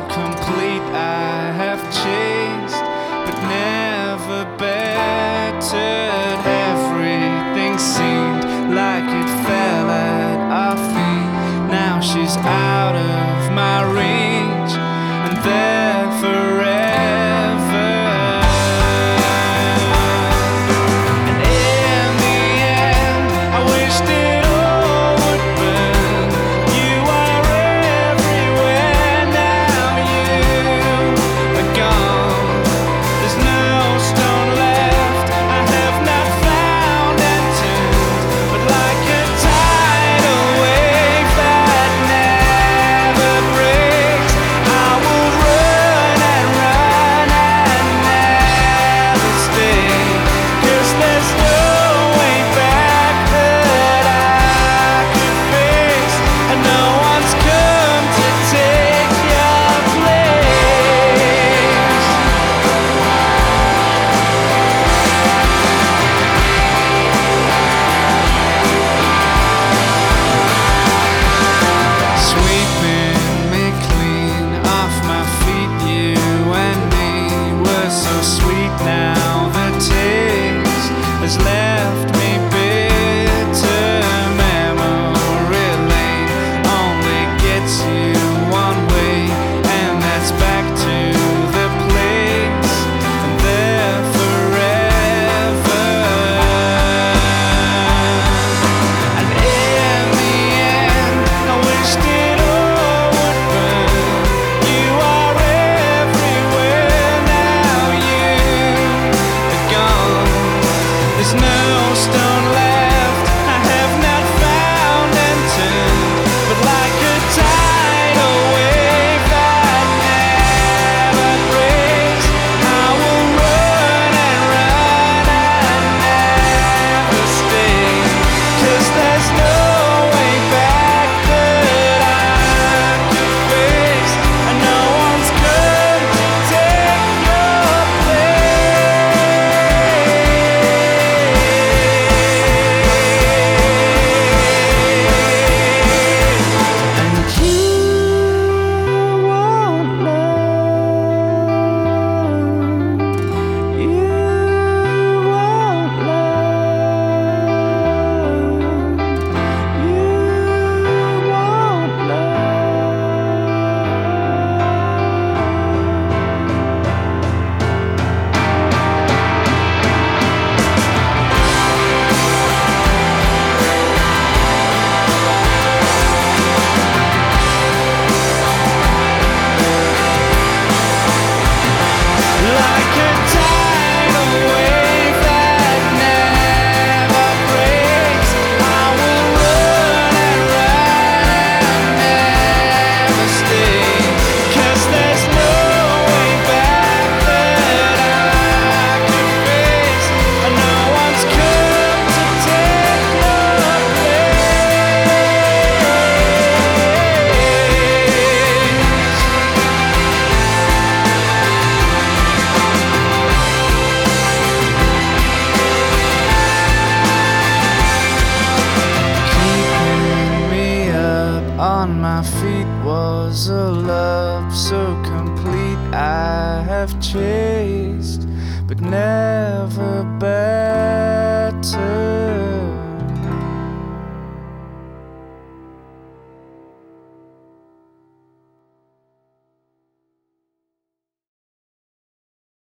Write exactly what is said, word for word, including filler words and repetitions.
complete I have chased, but never bettered. Everything seemed like it fell at our feet. Now she's out of my reach and there forever. And in the end, I wished it all would burn. You are everywhere now, you are gone. There's no stone left I have not found and turned, but like a tidal wave that never breaks, I will run and run and never stay. 'Cause there's no way back that I could face, and no one's come to take your place. Sweeping me clean off my feet, you and me were so sweet. Now the taste has left me bitter. Memory lane only gets you one way, and that's back to the place and there forever. And in the end, I wished it all would burn. You are everywhere now, you are gone. There's no stone left I have not found and turned, but like a tidal wave that never breaks, I will run and run and never stay. 'Cause there's no way back that I could face, and no one's come to take your place. And you won't learn, you won't learn, you won't like a tidal wave that never breaks, I will run and run and never stay. 'Cause there's no way back that I could face, and no one's come to take your Keeping me up on my feet was a love so complete I have chased, but never back.